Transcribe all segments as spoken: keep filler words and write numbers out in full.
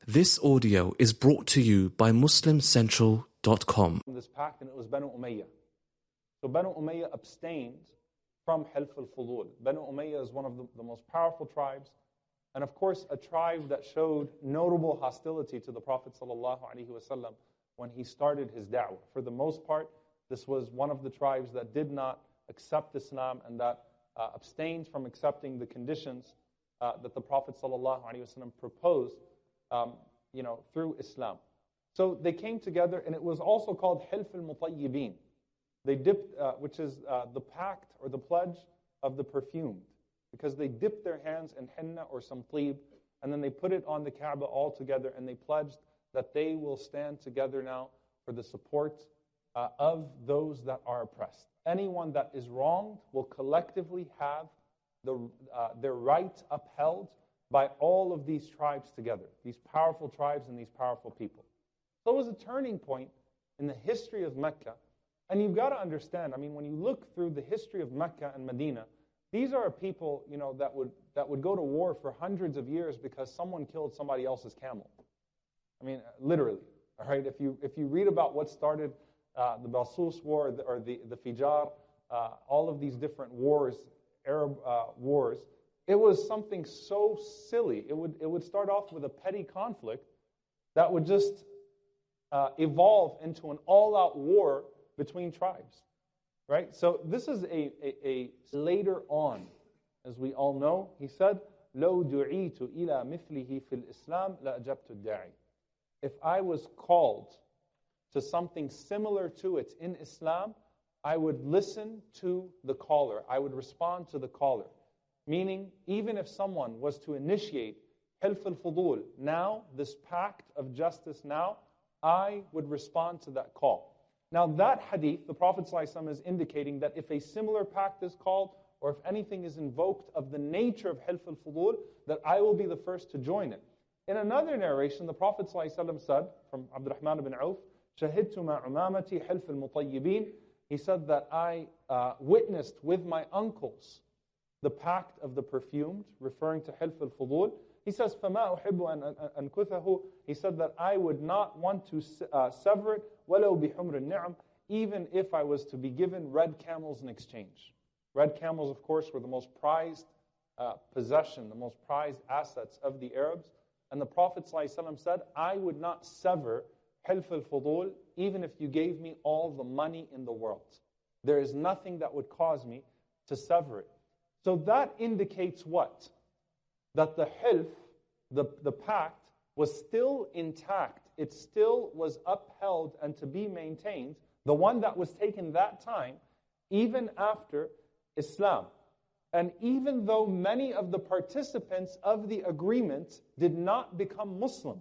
This audio is brought to you by Muslim Central dot com. This pact, and it was Banu Umayyah. So Banu Umayyah abstained from Hilf al-Fudul. Banu Umayyah is one of the, the most powerful tribes, and of course a tribe that showed notable hostility to the Prophet ﷺ when he started his da'wah. For the most part, this was one of the tribes that did not accept Islam and that uh, abstained from accepting the conditions uh, that the Prophet ﷺ proposed um, you know, through Islam. So they came together, and it was also called Hilf al-Mutayyibin. They dipped, uh, which is uh, the pact or the pledge of the perfumed, because they dipped their hands in henna or some tleeb, and then they put it on the Kaaba all together, and they pledged that they will stand together now for the support uh, of those that are oppressed. Anyone that is wronged will collectively have the, uh, their right upheld by all of these tribes together, these powerful tribes and these powerful people. So it was a turning point in the history of Mecca. And you've got to understand, I mean, when you look through the history of Mecca and Medina, these are people, you know, that would that would go to war for hundreds of years because someone killed somebody else's camel. I mean, literally, all right? If you if you read about what started uh, the Basus War or the, or the, the Fijar, uh, all of these different wars, Arab uh, wars, it was something so silly. It would it would start off with a petty conflict that would just uh, evolve into an all-out war between tribes, right? So this is a, a, a later on, as we all know. He said, "Lo du'itu ila mithlihi fil Islam la ajabtu da'i." If I was called to something similar to it in Islam, I would listen to the caller. I would respond to the caller. Meaning, even if someone was to initiate Hilf al-Fudul, now, this pact of justice now, I would respond to that call. Now that hadith, the Prophet ﷺ is indicating that if a similar pact is called, or if anything is invoked of the nature of Hilf al-Fudul, that I will be the first to join it. In another narration, the Prophet ﷺ said, from Abdurrahman ibn Auf, شَهِدْتُ مَا عُمَامَتِي حِلْفِ الْمُطَيِّبِينَ. He said that I uh, witnessed with my uncles the pact of the perfumed, referring to Hilf al-Fudul. He says, فَمَا أُحِبُّ أَنْ أَنْكُثَهُ. He said that I would not want to uh, sever it, وَلَوْ بِحُمْرِ النِّعَمِ, even if I was to be given red camels in exchange. Red camels, of course, were the most prized uh, possession, the most prized assets of the Arabs. And the Prophet ﷺ said, I would not sever Hilf al-Fudul, even if you gave me all the money in the world. There is nothing that would cause me to sever it. So that indicates what? That the hilf, the, the pact, was still intact. It still was upheld and to be maintained, the one that was taken that time, even after Islam. And even though many of the participants of the agreement did not become Muslim,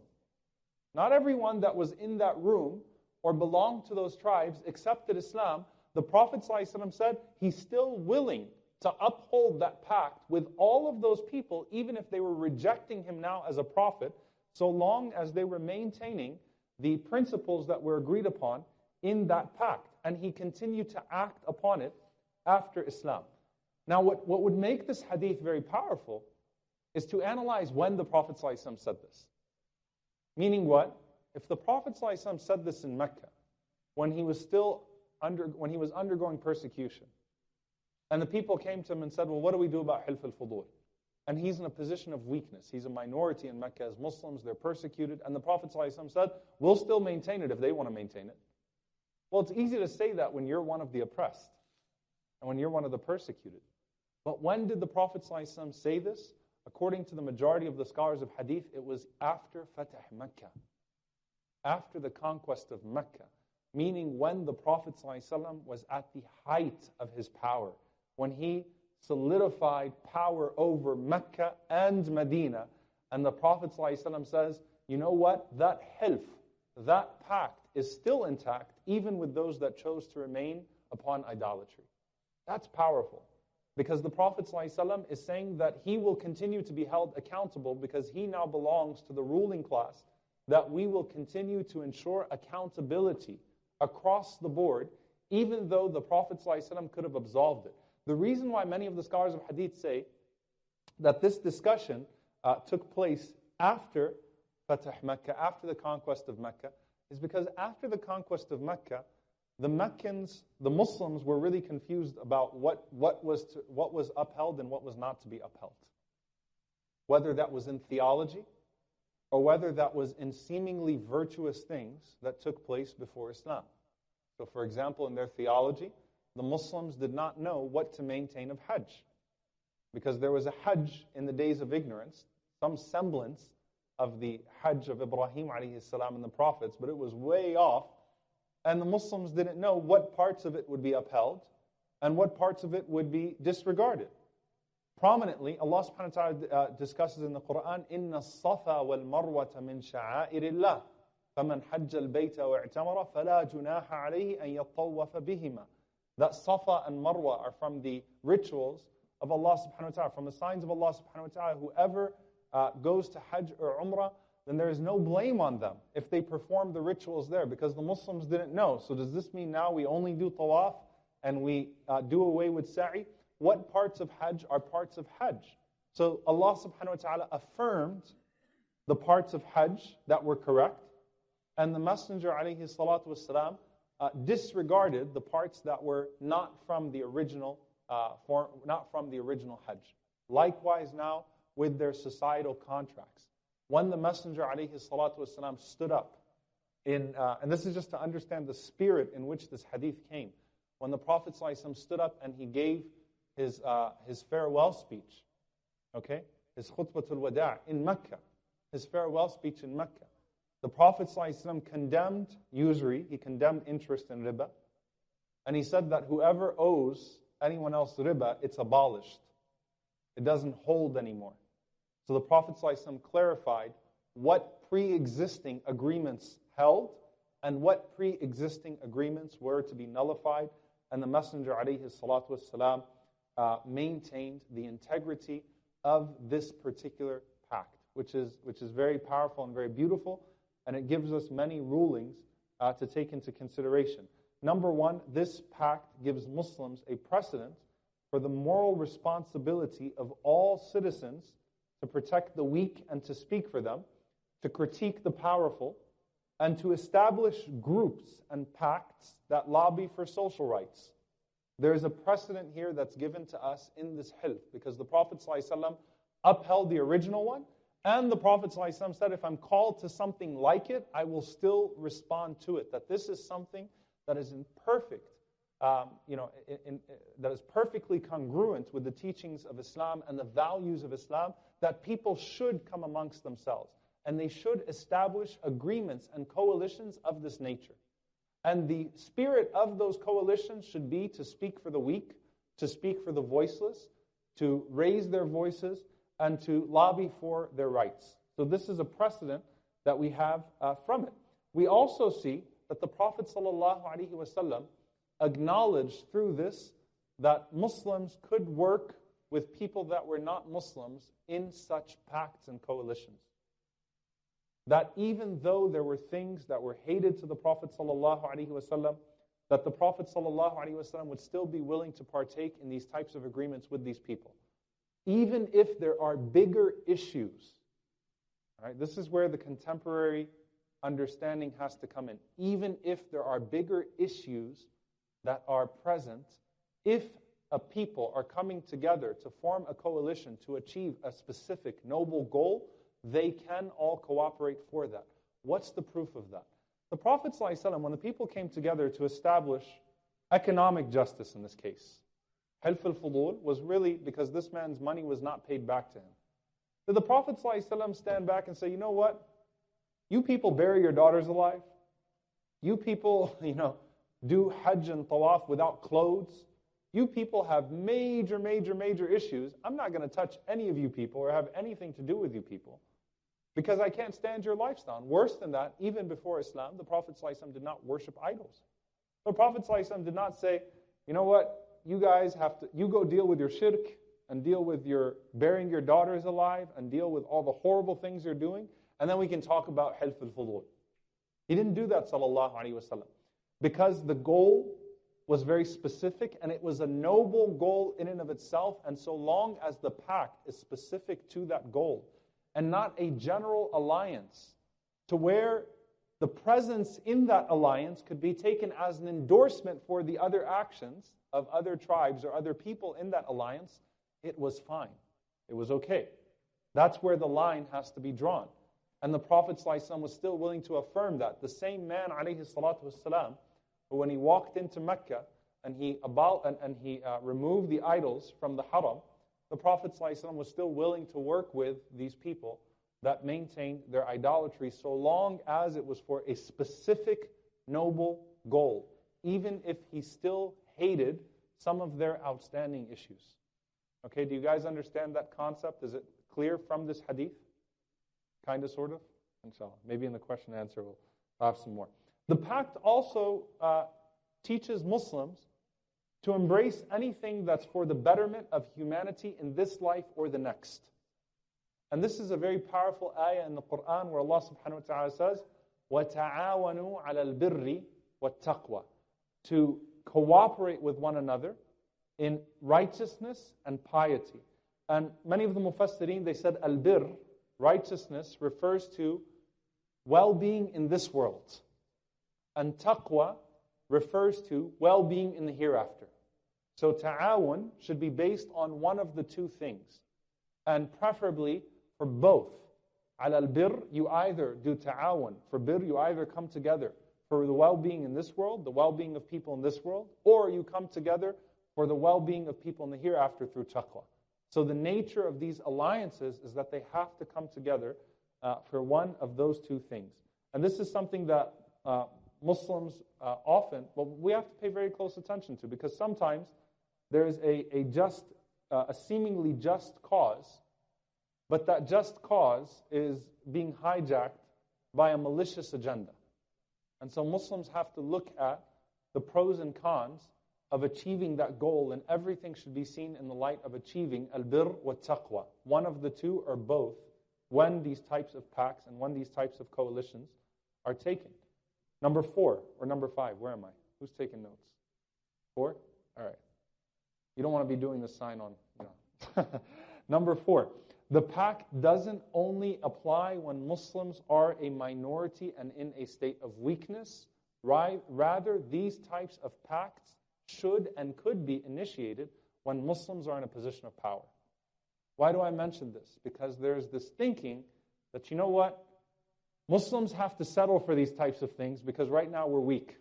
not everyone that was in that room or belonged to those tribes accepted Islam, the Prophet ﷺ said he's still willing to uphold that pact with all of those people, even if they were rejecting him now as a prophet, so long as they were maintaining the principles that were agreed upon in that pact. And he continued to act upon it after Islam. Now, what, what would make this hadith very powerful is to analyze when the Prophet ﷺ said this. Meaning what? If the Prophet ﷺ said this in Mecca, when he was still under, when he was undergoing persecution, and the people came to him and said, well, what do we do about Hilf al-Fudul? And he's in a position of weakness. He's a minority in Mecca as Muslims. They're persecuted. And the Prophet ﷺ said, we'll still maintain it if they want to maintain it. Well, it's easy to say that when you're one of the oppressed and when you're one of the persecuted. But when did the Prophet ﷺ say this? According to the majority of the scholars of hadith, it was after Fatah Mecca, after the conquest of Mecca, meaning when the Prophet ﷺ was at the height of his power, when he solidified power over Mecca and Medina. And the Prophet ﷺ says, you know what? That hilf, that pact is still intact, even with those that chose to remain upon idolatry. That's powerful. Because the Prophet ﷺ is saying that he will continue to be held accountable because he now belongs to the ruling class, that we will continue to ensure accountability across the board, even though the Prophet ﷺ could have absolved it. The reason why many of the scholars of hadith say that this discussion uh, took place after Fatah Mecca, after the conquest of Mecca, is because after the conquest of Mecca, the Meccans, the Muslims were really confused about what, what, was to, what was upheld and what was not to be upheld. Whether that was in theology or whether that was in seemingly virtuous things that took place before Islam. So for example, in their theology, the Muslims did not know what to maintain of Hajj. Because there was a Hajj in the days of ignorance, some semblance of the Hajj of Ibrahim alayhi salam and the prophets, but it was way off. And the Muslims didn't know what parts of it would be upheld and what parts of it would be disregarded. Prominently, Allah subhanahu wa ta'ala uh, discusses in the Quran, إِنَّ الصَّفَا وَالْمَرْوَةَ مِنْ شَعَائِرِ اللَّهِ فَمَنْ حَجَّ الْبَيْتَ وَاعْتَمَرَ فَلَا جُنَاحَ عَلَيْهِ أَنْ يَطَّوَّفَ بِهِمَا. That Safa and Marwa are from the rituals of Allah subhanahu wa ta'ala, from the signs of Allah subhanahu wa ta'ala. Whoever uh, goes to Hajj or Umrah, then there is no blame on them if they perform the rituals there, because the Muslims didn't know. So does this mean now we only do tawaf and we uh, do away with sa'i? What parts of Hajj are parts of Hajj? So Allah subhanahu wa ta'ala affirmed the parts of Hajj that were correct, and the Messenger alayhi salatu wasalam uh, disregarded the parts that were not from the original uh, form, not from the original Hajj. Likewise now with their societal contracts. When the Messenger alayhi salatu wasalam stood up, in, uh, and this is just to understand the spirit in which this hadith came. When the Prophet ﷺ stood up and he gave his, uh, his farewell speech, okay, his khutbatul wada' in Mecca, his farewell speech in Mecca, the Prophet ﷺ condemned usury, he condemned interest in riba, and he said that whoever owes anyone else riba, it's abolished. It doesn't hold anymore. So the Prophet ﷺ clarified what pre-existing agreements held and what pre-existing agreements were to be nullified, and the Messenger ﷺ uh, maintained the integrity of this particular pact, which is, which is very powerful and very beautiful, and it gives us many rulings uh, to take into consideration. Number one, this pact gives Muslims a precedent for the moral responsibility of all citizens to protect the weak and to speak for them, to critique the powerful, and to establish groups and pacts that lobby for social rights. There is a precedent here that's given to us in this hilf, because the Prophet ﷺ upheld the original one, and the Prophet ﷺ said, if I'm called to something like it, I will still respond to it. That this is something that is in perfect, um, you know, in, in, that is perfectly congruent with the teachings of Islam and the values of Islam, that people should come amongst themselves. And they should establish agreements and coalitions of this nature. And the spirit of those coalitions should be to speak for the weak, to speak for the voiceless, to raise their voices, and to lobby for their rights. So this is a precedent that we have uh, from it. We also see that the Prophet ﷺ acknowledged through this that Muslims could work with people that were not Muslims in such pacts and coalitions. That even though there were things that were hated to the Prophet ﷺ, that the Prophet ﷺ would still be willing to partake in these types of agreements with these people. Even if there are bigger issues. All right, this is where the contemporary understanding has to come in. Even if there are bigger issues that are present, if a people are coming together to form a coalition to achieve a specific noble goal, they can all cooperate for that. What's the proof of that? The Prophet ﷺ, when the people came together to establish economic justice in this case, Hilf al-Fudul was really because this man's money was not paid back to him. Did the Prophet ﷺ stand back and say, you know what? You people bury your daughters alive. You people, you know, do Hajj and Tawaf without clothes. You people have major, major, major issues. I'm not going to touch any of you people or have anything to do with you people because I can't stand your lifestyle. And worse than that, even before Islam, the Prophet ﷺ did not worship idols. The Prophet ﷺ did not say, you know what? You guys have to, you go deal with your shirk and deal with your burying your daughters alive and deal with all the horrible things you're doing, and then we can talk about Hilf al-Fudul. He didn't do that, sallallahu alaihi wasallam, because the goal was very specific and it was a noble goal in and of itself, and so long as the pact is specific to that goal and not a general alliance to where the presence in that alliance could be taken as an endorsement for the other actions of other tribes or other people in that alliance, it was fine. It was okay. That's where the line has to be drawn. And the Prophet ﷺ was still willing to affirm that. The same man, alayhi salatu wasalam, who when he walked into Mecca and he, abol- and, and he uh, removed the idols from the haram, the Prophet ﷺ was still willing to work with these people that maintained their idolatry so long as it was for a specific noble goal, even if he still hated some of their outstanding issues. Okay, do you guys understand that concept? Is it clear from this hadith? Kind of, sort of? Inshallah. Maybe in the question and answer we'll have some more. The pact also uh, teaches Muslims to embrace anything that's for the betterment of humanity in this life or the next. And this is a very powerful ayah in the Quran where Allah subhanahu wa ta'ala says, وَتَعَاوَنُوا عَلَى الْبِرِّ وَالتَّقْوَى, to cooperate with one another in righteousness and piety. And many of the mufassirin, they said al-birr, righteousness, refers to well-being in this world. And taqwa refers to well-being in the hereafter. So ta'awun should be based on one of the two things. And preferably for both. Ala al-birr, you either do ta'awun. For birr, you either come together for the well-being in this world, the well-being of people in this world, or you come together for the well-being of people in the hereafter through taqwa. So the nature of these alliances is that they have to come together uh, for one of those two things. And this is something that uh, Muslims uh, often, well, we have to pay very close attention to, because sometimes there is a, a just, uh, a seemingly just cause, but that just cause is being hijacked by a malicious agenda. And so Muslims have to look at the pros and cons of achieving that goal, and everything should be seen in the light of achieving al-birr wa taqwa. One of the two or both, when these types of pacts and when these types of coalitions are taken. Number four, or number five, where am I? Who's taking notes? Four? All right. You don't want to be doing the sign on, you know. Number four, the pact doesn't only apply when Muslims are a minority and in a state of weakness. Rather, these types of pacts should and could be initiated when Muslims are in a position of power. Why do I mention this? Because there's this thinking that, you know what, Muslims have to settle for these types of things because right now we're weak.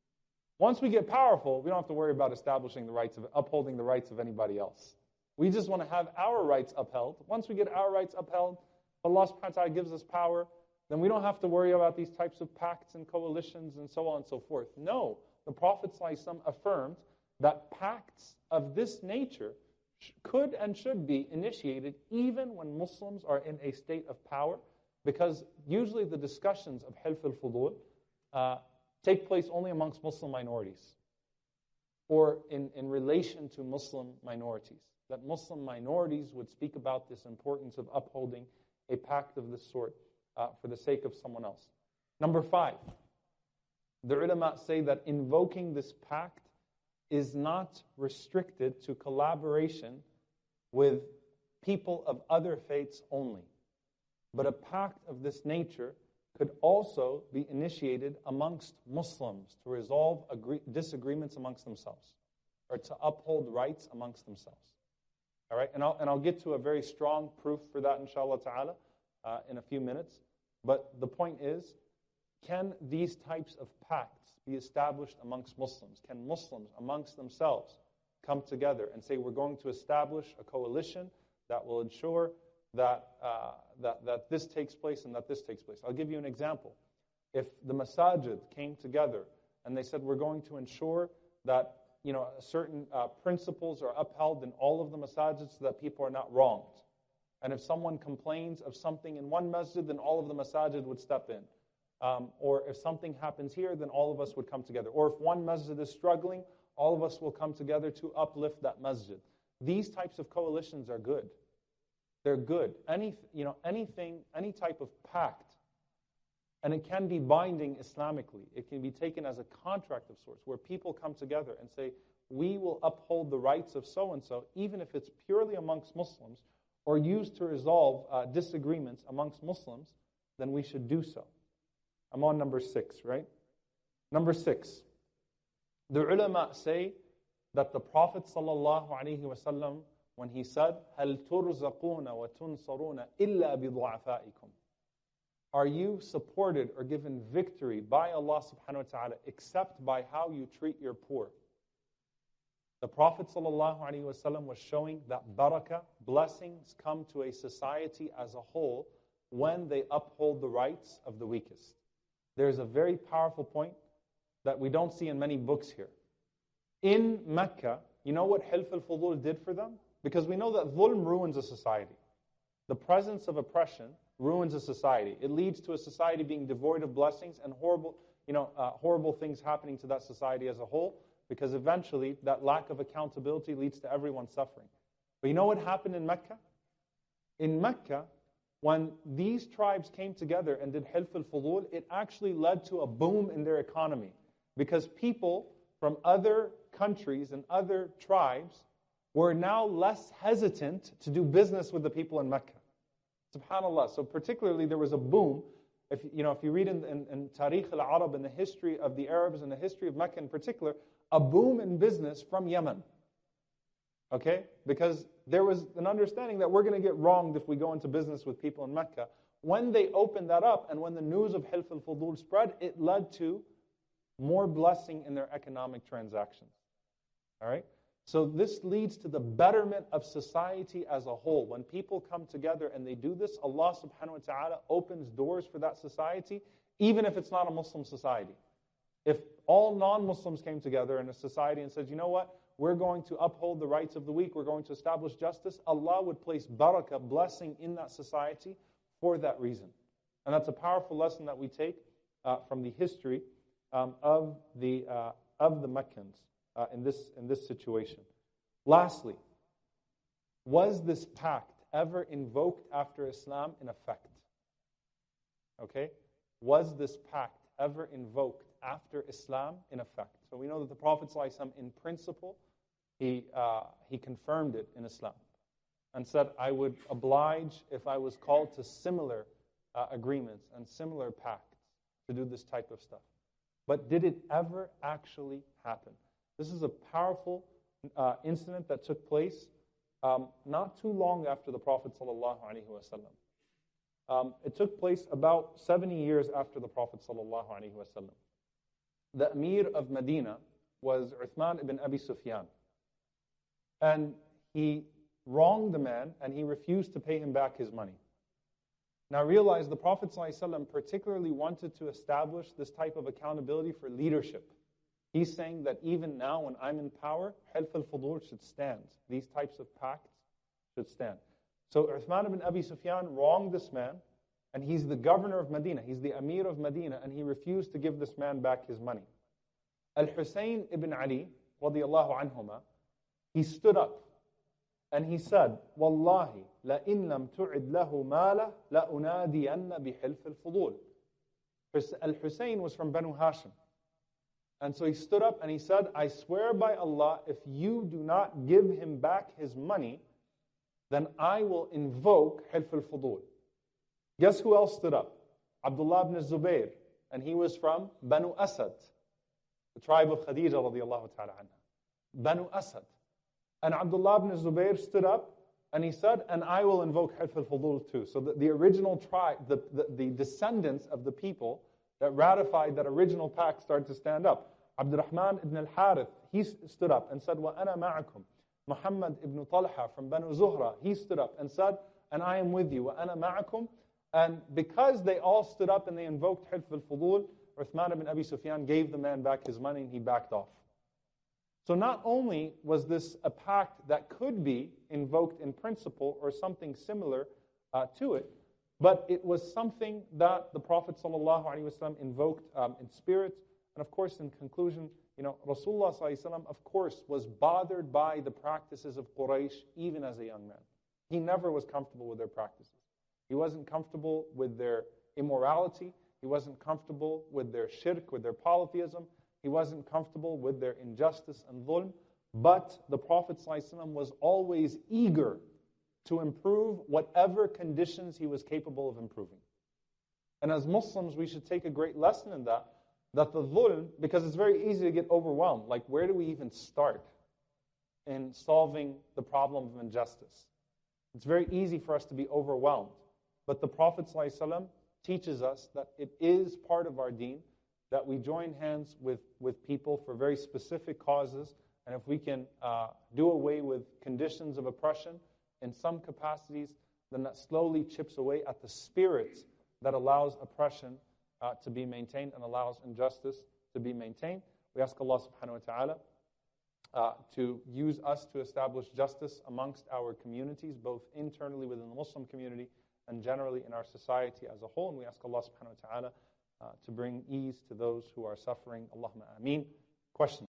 Once we get powerful, we don't have to worry about establishing the rights of, upholding the rights of anybody else. We just want to have our rights upheld. Once we get our rights upheld, Allah subhanahu wa ta'ala gives us power, then we don't have to worry about these types of pacts and coalitions and so on and so forth. No, the Prophet ﷺ affirmed that pacts of this nature could and should be initiated even when Muslims are in a state of power, because usually the discussions of Hilf al-Fudul uh, take place only amongst Muslim minorities or in, in relation to Muslim minorities. That Muslim minorities would speak about this importance of upholding a pact of this sort uh, for the sake of someone else. Number five, the ulama say that invoking this pact is not restricted to collaboration with people of other faiths only. But a pact of this nature could also be initiated amongst Muslims to resolve agree- disagreements amongst themselves or to uphold rights amongst themselves. All right, and I'll, and I'll get to a very strong proof for that, inshallah ta'ala, uh, in a few minutes. But the point is, can these types of pacts be established amongst Muslims? Can Muslims amongst themselves come together and say, we're going to establish a coalition that will ensure that, uh, that, that this takes place and that this takes place? I'll give you an example. If the masajid came together and they said, we're going to ensure that you know, certain uh, principles are upheld in all of the masajid so that people are not wronged. And if someone complains of something in one masjid, then all of the masajid would step in. Um, or if something happens here, then all of us would come together. Or if one masjid is struggling, all of us will come together to uplift that masjid. These types of coalitions are good. They're good. Any, you know, anything, any type of pact, and it can be binding Islamically. It can be taken as a contract of sorts, where people come together and say, we will uphold the rights of so-and-so, even if it's purely amongst Muslims, or used to resolve uh, disagreements amongst Muslims, then we should do so. I'm on number six, right? Number six. The ulama say that the Prophet sallallahu alaihi wasallam, when he said, هَلْ تُرْزَقُونَ وَتُنْصَرُونَ إِلَّا بِضُعَفَائِكُمْ, are you supported or given victory by Allah subhanahu wa ta'ala except by how you treat your poor? The Prophet ﷺ was showing that barakah, blessings, come to a society as a whole when they uphold the rights of the weakest. There's a very powerful point that we don't see in many books here. In Mecca, you know what Hilf al-Fudul did for them? Because we know that dhulm ruins a society. The presence of oppression ruins a society. It leads to a society being devoid of blessings and horrible, you know, uh, horrible things happening to that society as a whole, because eventually that lack of accountability leads to everyone suffering. But you know what happened in Mecca? In Mecca, when these tribes came together and did Hilf al-Fudul, it actually led to a boom in their economy, because people from other countries and other tribes were now less hesitant to do business with the people in Mecca. SubhanAllah. So particularly there was a boom. If you know, if you read in, in, in Tarikh al-Arab, in the history of the Arabs and the history of Mecca in particular, a boom in business from Yemen. Okay? Because there was an understanding that we're going to get wronged if we go into business with people in Mecca. When they opened that up and when the news of Hilf al-Fudul spread, it led to more blessing in their economic transactions. All right? So this leads to the betterment of society as a whole. When people come together and they do this, Allah subhanahu wa ta'ala opens doors for that society, even if it's not a Muslim society. If all non-Muslims came together in a society and said, you know what, we're going to uphold the rights of the weak, we're going to establish justice, Allah would place barakah, blessing in that society for that reason. And that's a powerful lesson that we take uh, from the history um, of the uh, of the Meccans. Uh, in this in this situation. Lastly, was this pact ever invoked after Islam in effect? Okay? Was this pact ever invoked after Islam in effect? So we know that the Prophet ﷺ, in principle, he uh, he confirmed it in Islam and said, I would oblige if I was called to similar uh, agreements and similar pacts to do this type of stuff. But did it ever actually happen? This is a powerful uh, incident that took place um, not too long after the Prophet sallallahu alaihi wasallam. Um, it took place about seventy years after the Prophet sallallahu alaihi wasallam. The Emir of Medina was Uthman ibn Abi Sufyan. And he wronged the man and he refused to pay him back his money. Now realize the Prophet sallallahu alaihi wasallam particularly wanted to establish this type of accountability for leadership. He's saying that even now when I'm in power, Hilf al-Fudul should stand. These types of pacts should stand. So Uthman ibn Abi Sufyan wronged this man, and he's the governor of Medina. He's the Emir of Medina, and he refused to give this man back his money. Al-Husayn ibn Ali, radiyallahu anhuma, he stood up, and he said, Wallahi, لَإِن لَمْ تُعِدْ لَهُ مَالَهُ لَأُنَادِيَنَّ بِحِلْفِ الْفُضُولِ. Al-Husayn was from Banu Hashim. And so he stood up and he said, I swear by Allah, if you do not give him back his money, then I will invoke Hilf al-Fudul. Guess who else stood up? Abdullah ibn Zubayr. And he was from Banu Asad, the tribe of Khadija radiallahu ta'ala anha. Banu Asad. And Abdullah ibn Zubayr stood up and he said, and I will invoke Hilf al-Fudul too. So the, the original tribe, the, the, the descendants of the people that ratified that original pact started to stand up. Abdurrahman ibn al-Harith, he stood up and said, وَأَنَا مَعَكُمْ. Muhammad ibn Talha from Banu Zuhra, he stood up and said, and I am with you, وَأَنَا مَعَكُمْ. And because they all stood up and they invoked Hilf al-Fudul, Uthman ibn Abi Sufyan gave the man back his money and he backed off. So not only was this a pact that could be invoked in principle or something similar uh, to it, but it was something that the Prophet ﷺ invoked um, in spirit. And of course, in conclusion, you know, Rasulullah ﷺ, of course, was bothered by the practices of Quraysh even as a young man. He never was comfortable with their practices. He wasn't comfortable with their immorality. He wasn't comfortable with their shirk, with their polytheism. He wasn't comfortable with their injustice and dhulm. But the Prophet ﷺ was always eager to improve whatever conditions he was capable of improving. And as Muslims, we should take a great lesson in that, that the dhulm, because it's very easy to get overwhelmed. Like, where do we even start in solving the problem of injustice? It's very easy for us to be overwhelmed. But the Prophet ﷺ teaches us that it is part of our deen, that we join hands with, with people for very specific causes, and if we can uh, do away with conditions of oppression in some capacities, then that slowly chips away at the spirit that allows oppression uh, to be maintained and allows injustice to be maintained. We ask Allah subhanahu wa ta'ala uh, to use us to establish justice amongst our communities, both internally within the Muslim community and generally in our society as a whole. And we ask Allah subhanahu wa ta'ala uh, to bring ease to those who are suffering. Allahumma ameen. Question.